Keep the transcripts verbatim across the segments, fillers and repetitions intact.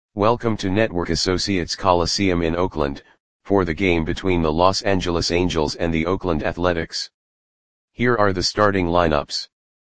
Welcome to Network Associates Coliseum in Oakland, for the game between the Los Angeles Angels and the Oakland Athletics. Here are the starting lineups.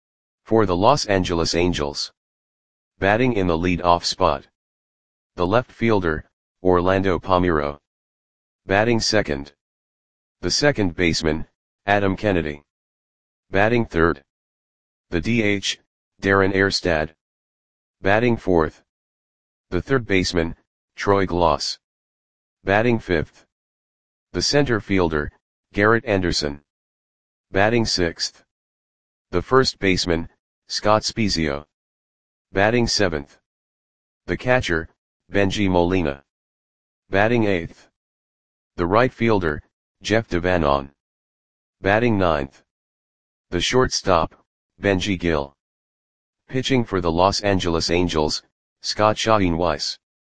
For the Los Angeles Angels. Batting in the lead-off spot. The left fielder, Orlando Palmeiro. Batting second. The second baseman, Adam Kennedy. Batting third. The D H, Darren Erstad. Batting fourth. The third baseman, Troy Glaus. Batting fifth. The center fielder, Garrett Anderson. Batting sixth. The first baseman, Scott Spiezio. Batting seventh. The catcher, Bengie Molina. Batting eighth. The right fielder, Jeff Devanon. Batting ninth. The shortstop, Benji Gil. Pitching for the Los Angeles Angels, Scott Schoenweis.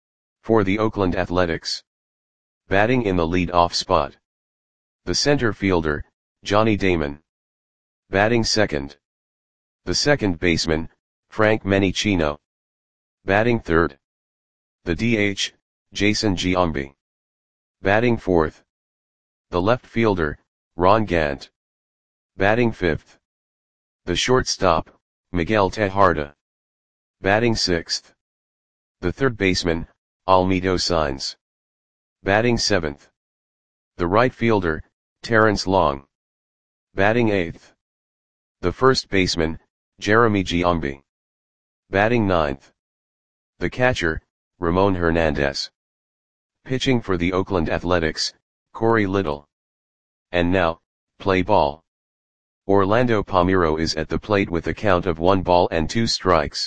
For the Oakland Athletics. Batting in the lead-off spot. The center fielder, Johnny Damon. Batting second. The second baseman, Frank Menechino. Batting third. The D H, Jason Giambi. Batting fourth. The left fielder, Ron Gant. Batting fifth. The shortstop, Miguel Tejada. Batting sixth. The third baseman, Almedo Sainz. Batting seventh. The right fielder, Terrence Long. Batting eighth. The first baseman, Jeremy Giambi. Batting ninth. The catcher, Ramon Hernandez. Pitching for the Oakland Athletics, Corey Little. And now, play ball. Orlando Palmeiro is at the plate with a count of one ball and two strikes.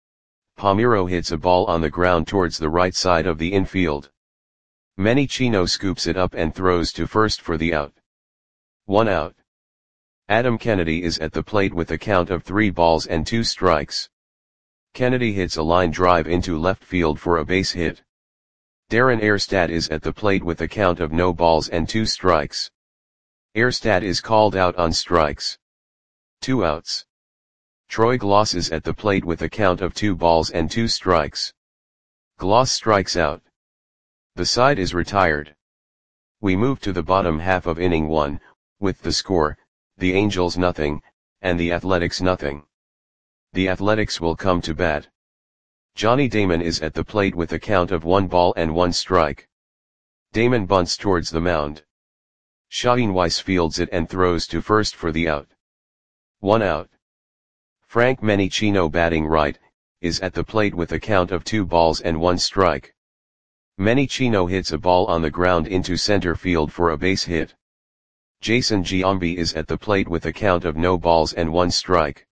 Palmeiro hits a ball on the ground towards the right side of the infield. Menechino scoops it up and throws to first for the out. One out. Adam Kennedy is at the plate with a count of three balls and two strikes. Kennedy hits a line drive into left field for a base hit. Darren Erstad is at the plate with a count of no balls and two strikes. Erstad is called out on strikes. Two outs. Troy Glaus is at the plate with a count of two balls and two strikes. Glaus strikes out. The side is retired. We move to the bottom half of inning one, with the score, the Angels nothing, and the Athletics nothing. The Athletics will come to bat. Johnny Damon is at the plate with a count of one ball and one strike. Damon bunts towards the mound. Schoenweis fields it and throws to first for the out. One out. Frank Menechino, batting right, is at the plate with a count of two balls and one strike. Menechino hits a ball on the ground into center field for a base hit. Jason Giambi is at the plate with a count of no balls and one strike.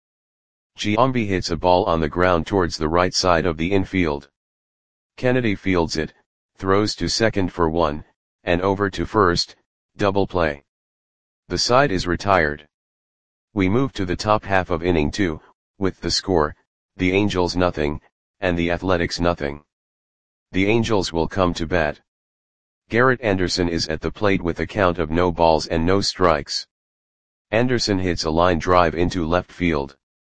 Giambi hits a ball on the ground towards the right side of the infield. Kennedy fields it, throws to second for one, and over to first, double play. The side is retired. We move to the top half of inning two, with the score, the Angels nothing, and the Athletics nothing. The Angels will come to bat. Garrett Anderson is at the plate with a count of no balls and no strikes. Anderson hits a line drive into left field.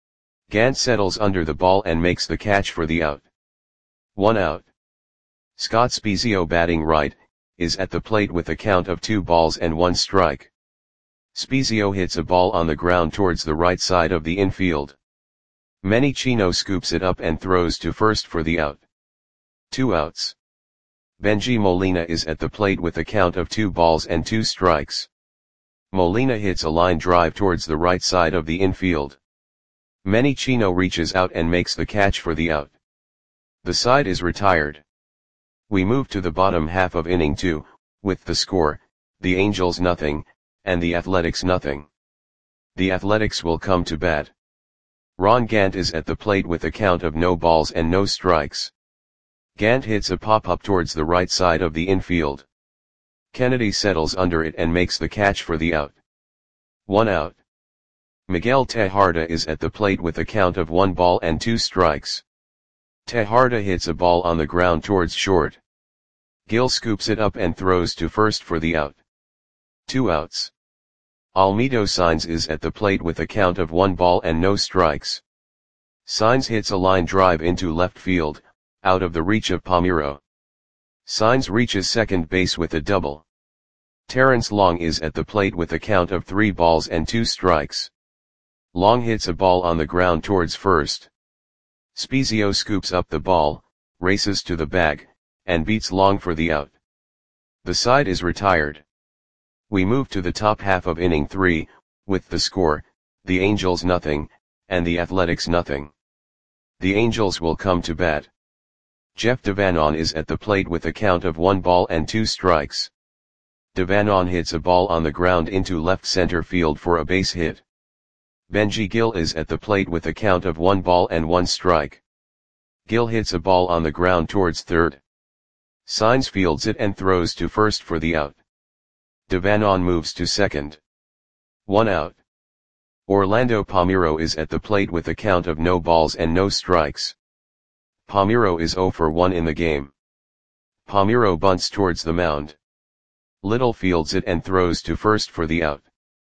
Gant settles under the ball and makes the catch for the out. One out. Scott Spiezio, batting right, is at the plate with a count of two balls and one strike. Spiezio hits a ball on the ground towards the right side of the infield. Menechino scoops it up and throws to first for the out. Two outs. Bengie Molina is at the plate with a count of two balls and two strikes. Molina hits a line drive towards the right side of the infield. Menechino reaches out and makes the catch for the out. The side is retired. We move to the bottom half of inning two, with the score, the Angels nothing, and the Athletics nothing. The Athletics will come to bat. Ron Gant is at the plate with a count of no balls and no strikes. Gant hits a pop-up towards the right side of the infield. Kennedy settles under it and makes the catch for the out. One out. Miguel Tejada is at the plate with a count of one ball and two strikes. Tejada hits a ball on the ground towards short. Gil scoops it up and throws to first for the out. Two outs. Almedo Sainz is at the plate with a count of one ball and no strikes. Sainz hits a line drive into left field, out of the reach of Palmeiro. Sainz reaches second base with a double. Terrence Long is at the plate with a count of three balls and two strikes. Long hits a ball on the ground towards first. Spiezio scoops up the ball, races to the bag, and beats Long for the out. The side is retired. We move to the top half of inning three, with the score, the Angels nothing, and the Athletics nothing. The Angels will come to bat. Jeff Devanon is at the plate with a count of one ball and two strikes. Devanon hits a ball on the ground into left center field for a base hit. Benji Gil is at the plate with a count of one ball and one strike. Gil hits a ball on the ground towards third. Sainz fields it and throws to first for the out. Devanon moves to second. One out. Orlando Palmeiro is at the plate with a count of no balls and no strikes. Palmeiro is zero for one in the game. Palmeiro bunts towards the mound. Little fields it and throws to first for the out.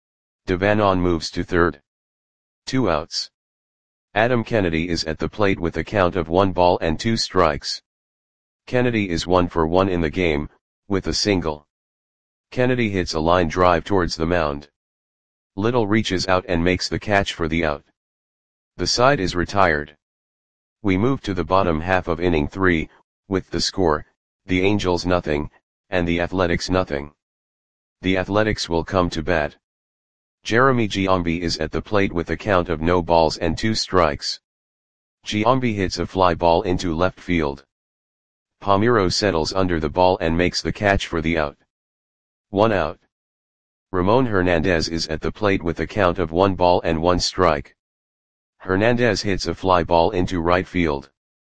Devanon moves to third. Two outs. Adam Kennedy is at the plate with a count of one ball and two strikes. Kennedy is one for one in the game, with a single. Kennedy hits a line drive towards the mound. Little reaches out and makes the catch for the out. The side is retired. We move to the bottom half of inning three, with the score, the Angels nothing, and the Athletics nothing. The Athletics will come to bat. Jeremy Giambi is at the plate with a count of no balls and two strikes. Giambi hits a fly ball into left field. Palmeiro settles under the ball and makes the catch for the out. One out. Ramon Hernandez is at the plate with a count of one ball and one strike. Hernandez hits a fly ball into right field.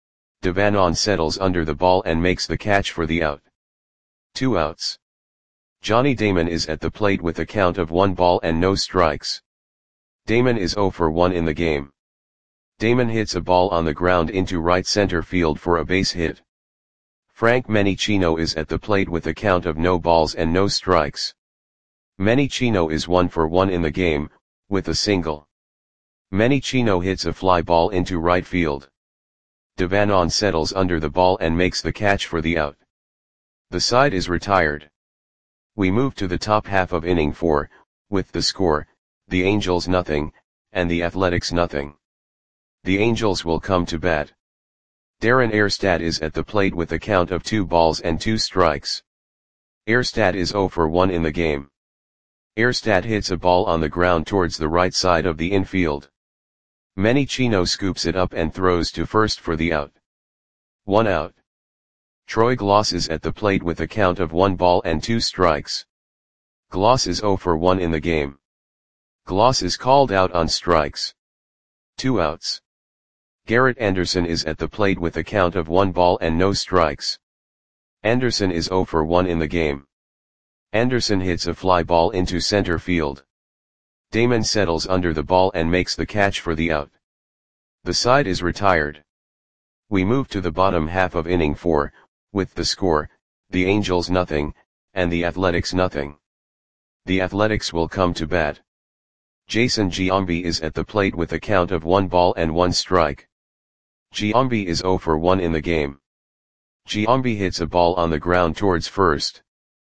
Devanon settles under the ball and makes the catch for the out. Two outs. Johnny Damon is at the plate with a count of one ball and no strikes. Damon is zero for one in the game. Damon hits a ball on the ground into right center field for a base hit. Frank Menicino is at the plate with a count of no balls and no strikes. Menicino is one for one in the game, with a single. Menicino hits a fly ball into right field. Devanon settles under the ball and makes the catch for the out. The side is retired. We move to the top half of inning four, with the score, the Angels nothing, and the Athletics nothing. The Angels will come to bat. Darren Erstad is at the plate with a count of two balls and two strikes. Erstad is zero for one in the game. Erstad hits a ball on the ground towards the right side of the infield. Menicino scoops it up and throws to first for the out. One out. Troy Gloss is at the plate with a count of one ball and two strikes. Gloss is zero for one in the game. Gloss is called out on strikes. Two outs. Garrett Anderson is at the plate with a count of one ball and no strikes. Anderson is zero for one in the game. Anderson hits a fly ball into center field. Damon settles under the ball and makes the catch for the out. The side is retired. We move to the bottom half of inning four, with the score, the Angels nothing, and the Athletics nothing. The Athletics will come to bat. Jason Giambi is at the plate with a count of one ball and one strike. Giambi is zero for one in the game. Giambi hits a ball on the ground towards first.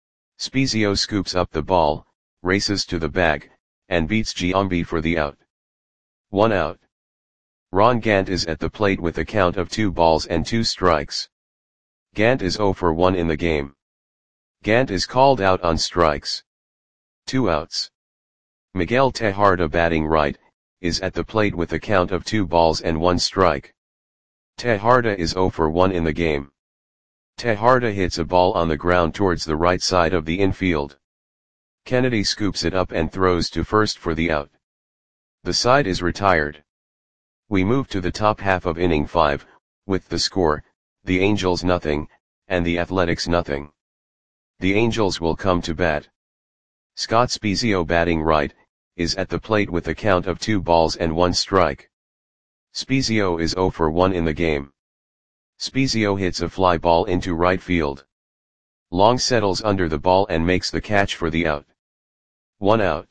Spiezio scoops up the ball, races to the bag, and beats Giambi for the out. One out. Ron Gant is at the plate with a count of two balls and two strikes. Gant is zero for one in the game. Gant is called out on strikes. Two outs. Miguel Tejarda, batting right, is at the plate with a count of two balls and one strike. Tejarda is zero for one in the game. Tejarda hits a ball on the ground towards the right side of the infield. Kennedy scoops it up and throws to first for the out. The side is retired. We move to the top half of inning five, with the score, the Angels nothing, and the Athletics nothing. The Angels will come to bat. Scott Spiezio, batting right, is at the plate with a count of two balls and one strike. Spiezio is zero for one in the game. Spiezio hits a fly ball into right field. Long settles under the ball and makes the catch for the out. One out.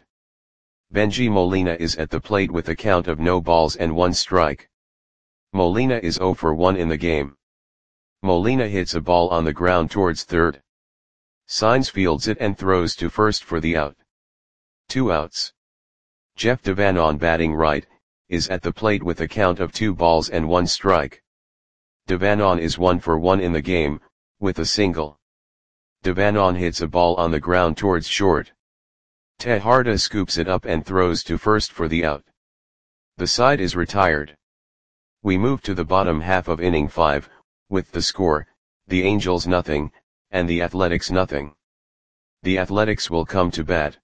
Benji Molina is at the plate with a count of no balls and one strike. Molina is zero for one in the game. Molina hits a ball on the ground towards third. Sainz fields it and throws to first for the out. Two outs. Jeff Devanon, batting right, is at the plate with a count of two balls and one strike. Devanon is one for one in the game, with a single. Devanon hits a ball on the ground towards short. Tejada scoops it up and throws to first for the out. The side is retired. We move to the bottom half of inning five, with the score, the Angels nothing, and the Athletics nothing. The Athletics will come to bat.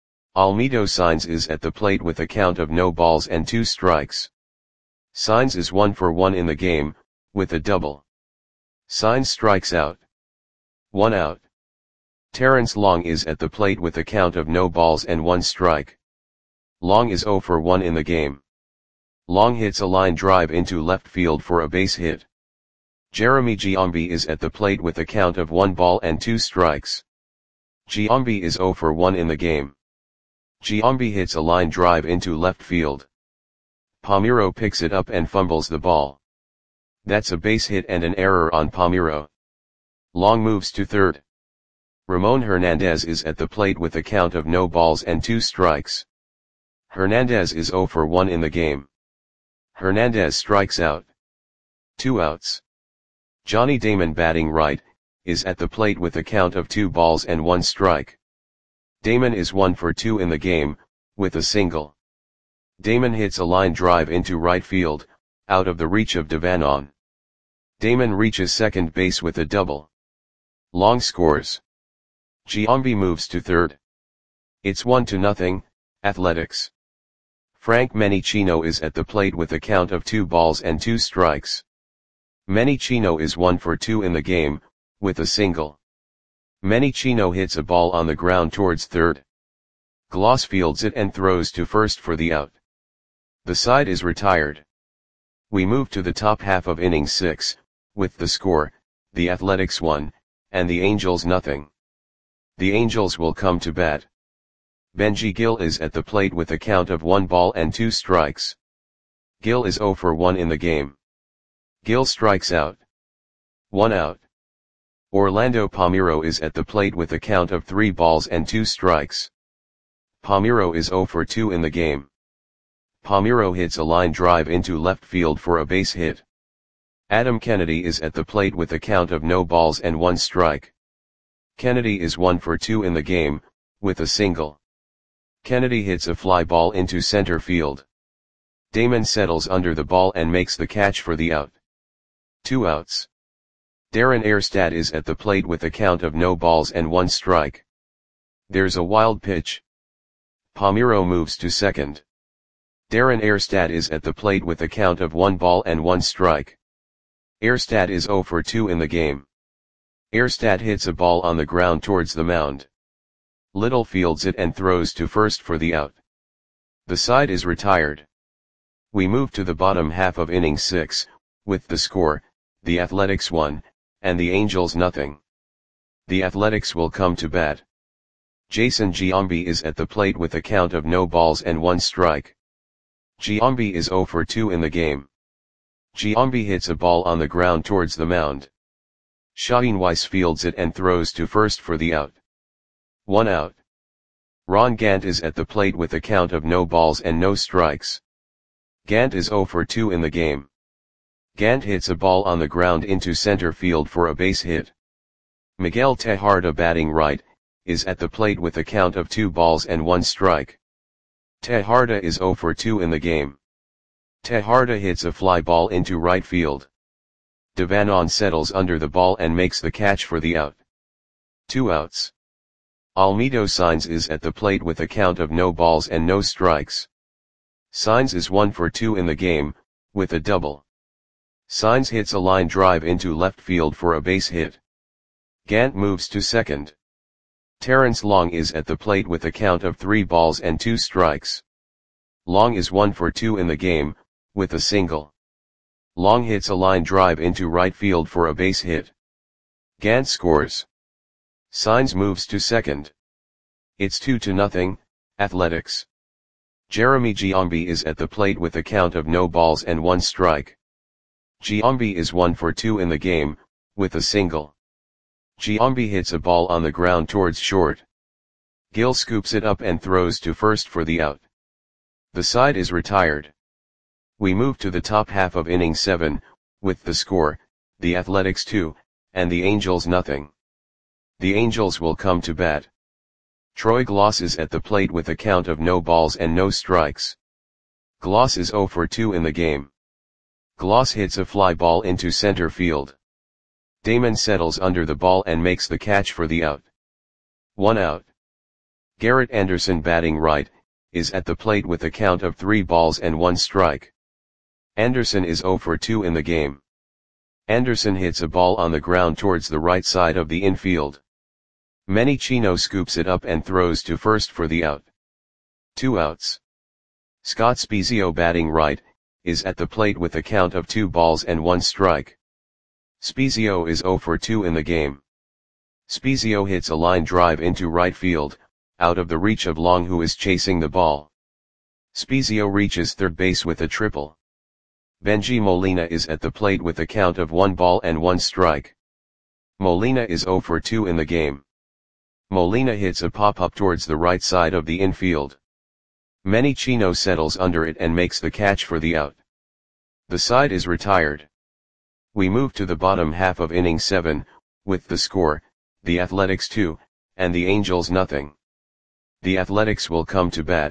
Almedo Sainz is at the plate with a count of no balls and two strikes. Sainz is one for one in the game, with a double. Sainz strikes out. One out. Terrence Long is at the plate with a count of no balls and one strike. Long is zero for one in the game. Long hits a line drive into left field for a base hit. Jeremy Giambi is at the plate with a count of one ball and two strikes. Giambi is zero for one in the game. Giambi hits a line drive into left field. Palmeiro picks it up and fumbles the ball. That's a base hit and an error on Palmeiro. Long moves to third. Ramon Hernandez is at the plate with a count of no balls and two strikes. Hernandez is zero for one in the game. Hernandez strikes out. Two outs. Johnny Damon, batting right, is at the plate with a count of two balls and one strike. Damon is one for two in the game, with a single. Damon hits a line drive into right field, out of the reach of Devanon. Damon reaches second base with a double. Long scores. Giambi moves to third. It's one to nothing, Athletics. Frank Menichino is at the plate with a count of two balls and two strikes. Menichino is one for two in the game, with a single. Menichino hits a ball on the ground towards third. Gloss fields it and throws to first for the out. The side is retired. We move to the top half of inning six, with the score, the Athletics one, and the Angels nothing. The Angels will come to bat. Benji Gil is at the plate with a count of one ball and two strikes. Gil is zero for one in the game. Gil strikes out. One out. Orlando Palmeiro is at the plate with a count of three balls and two strikes. Palmeiro is zero for two in the game. Palmeiro hits a line drive into left field for a base hit. Adam Kennedy is at the plate with a count of no balls and one strike. Kennedy is one for two in the game, with a single. Kennedy hits a fly ball into center field. Damon settles under the ball and makes the catch for the out. Two outs. Darren Erstad is at the plate with a count of no balls and one strike. There's a wild pitch. Palmeiro moves to second. Darren Erstad is at the plate with a count of one ball and one strike. Erstad is zero for two in the game. Erstad hits a ball on the ground towards the mound. Little fields it and throws to first for the out. The side is retired. We move to the bottom half of inning six, with the score, the Athletics one, and the Angels nothing. The Athletics will come to bat. Jason Giambi is at the plate with a count of no balls and one strike. Giambi is zero for two in the game. Giambi hits a ball on the ground towards the mound. Shaheen Weiss fields it and throws to first for the out. One out. Ron Gant is at the plate with a count of no balls and no strikes. Gant is zero for two in the game. Gant hits a ball on the ground into center field for a base hit. Miguel Tejada, batting right, is at the plate with a count of two balls and one strike. Tejada is zero for two in the game. Tejada hits a fly ball into right field. Devanon settles under the ball and makes the catch for the out. Two outs. Almedo Sainz is at the plate with a count of no balls and no strikes. Sainz is one for two in the game, with a double. Sainz hits a line drive into left field for a base hit. Gant moves to second. Terrence Long is at the plate with a count of three balls and two strikes. Long is one for two in the game, with a single. Long hits a line drive into right field for a base hit. Gant scores. Sainz moves to second. It's two to nothing, Athletics. Jeremy Giambi is at the plate with a count of no balls and one strike. Giambi is one for two in the game, with a single. Giambi hits a ball on the ground towards short. Gill scoops it up and throws to first for the out. The side is retired. We move to the top half of inning seven, with the score, the Athletics two, and the Angels nothing. The Angels will come to bat. Troy Gloss is at the plate with a count of no balls and no strikes. Gloss is oh for two in the game. Gloss hits a fly ball into center field. Damon settles under the ball and makes the catch for the out. One out. Garrett Anderson, batting right, is at the plate with a count of three balls and one strike. Anderson is oh for two in the game. Anderson hits a ball on the ground towards the right side of the infield. Manny Chino scoops it up and throws to first for the out. Two outs. Scott Spiezio, batting right, is at the plate with a count of two balls and one strike. Spiezio is oh for two in the game. Spiezio hits a line drive into right field, out of the reach of Long, who is chasing the ball. Spiezio reaches third base with a triple. Benji Molina is at the plate with a count of one ball and one strike. Molina is oh for two in the game. Molina hits a pop-up towards the right side of the infield. Manny Chino settles under it and makes the catch for the out. The side is retired. We move to the bottom half of inning seven, with the score, the Athletics two, and the Angels nothing. The Athletics will come to bat.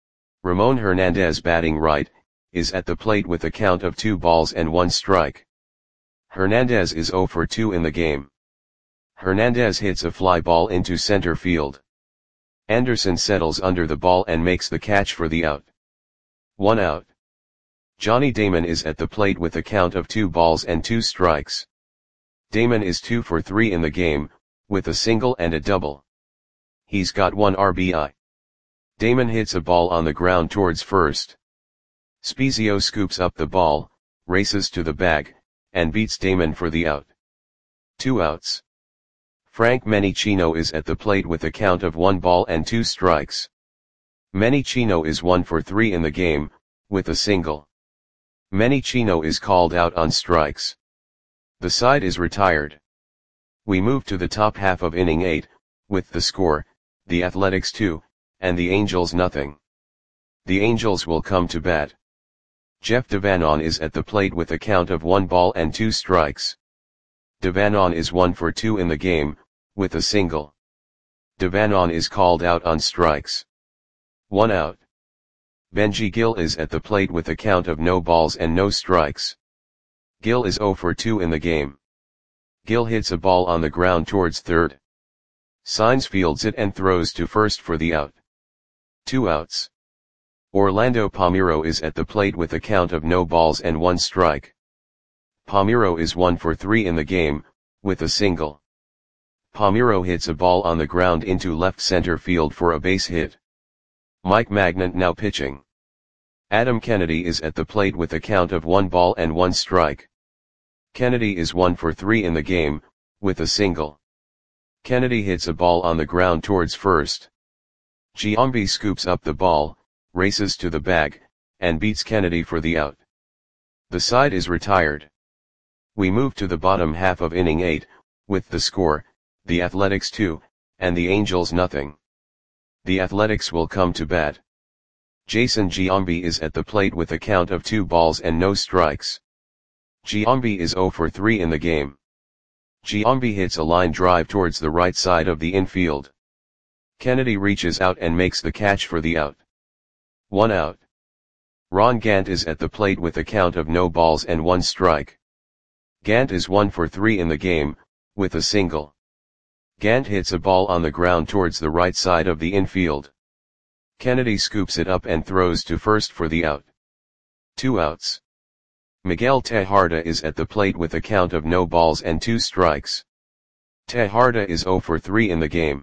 Ramon Hernandez, batting right, is at the plate with a count of two balls and one strike. Hernandez is oh for two in the game. Hernandez hits a fly ball into center field. Anderson settles under the ball and makes the catch for the out. One out. Johnny Damon is at the plate with a count of two balls and two strikes. Damon is two for three in the game, with a single and a double. He's got one R B I. Damon hits a ball on the ground towards first. Spiezio scoops up the ball, races to the bag, and beats Damon for the out. Two outs. Frank Menichino is at the plate with a count of one ball and two strikes. Menichino is one for three in the game, with a single. Menichino is called out on strikes. The side is retired. We move to the top half of inning eight, with the score, the Athletics two, and the Angels nothing. The Angels will come to bat. Jeff Devanon is at the plate with a count of one ball and two strikes. Devanon is one for two in the game, with a single. Devanon is called out on strikes. One out. Benji Gill is at the plate with a count of no balls and no strikes. Gill is oh for two in the game. Gill hits a ball on the ground towards third. Saenz fields it and throws to first for the out. Two outs. Orlando Palmeiro is at the plate with a count of no balls and one strike. Palmeiro is one for three in the game, with a single. Palmeiro hits a ball on the ground into left center field for a base hit. Mike Magnant now pitching. Adam Kennedy is at the plate with a count of one ball and one strike. Kennedy is one for three in the game, with a single. Kennedy hits a ball on the ground towards first. Giambi scoops up the ball, races to the bag, and beats Kennedy for the out. The side is retired. We move to the bottom half of inning eight, with the score, the Athletics two, and the Angels nothing. The Athletics will come to bat. Jason Giambi is at the plate with a count of two balls and no strikes. Giambi is oh for three in the game. Giambi hits a line drive towards the right side of the infield. Kennedy reaches out and makes the catch for the out. One out. Ron Gant is at the plate with a count of no balls and one strike. Gant is one for three in the game, with a single. Gant hits a ball on the ground towards the right side of the infield. Kennedy scoops it up and throws to first for the out. Two outs. Miguel Tejada is at the plate with a count of no balls and two strikes. Tejada is oh for three in the game.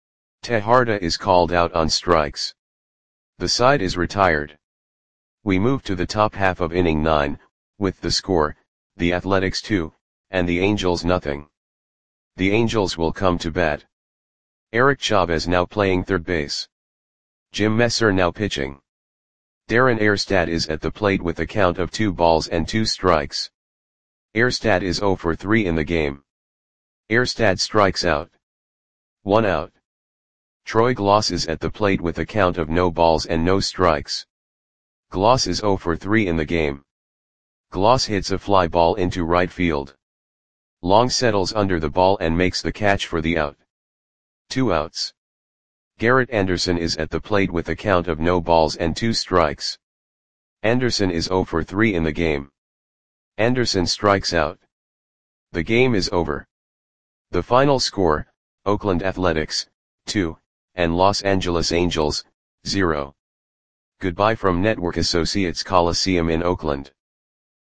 Tejada is called out on strikes. The side is retired. We move to the top half of inning nine, with the score, the Athletics two, and the Angels nothing. The Angels will come to bat. Eric Chavez now playing third base. Jim Messer now pitching. Darren Erstad is at the plate with a count of two balls and two strikes. Erstad is zero for three in the game. Erstad strikes out. One out. Troy Gloss is at the plate with a count of no balls and no strikes. Gloss is zero for three in the game. Gloss hits a fly ball into right field. Long settles under the ball and makes the catch for the out. Two outs. Garrett Anderson is at the plate with a count of no balls and two strikes. Anderson is zero for three in the game. Anderson strikes out. The game is over. The final score, Oakland Athletics, two, and Los Angeles Angels, zero. Goodbye from Network Associates Coliseum in Oakland.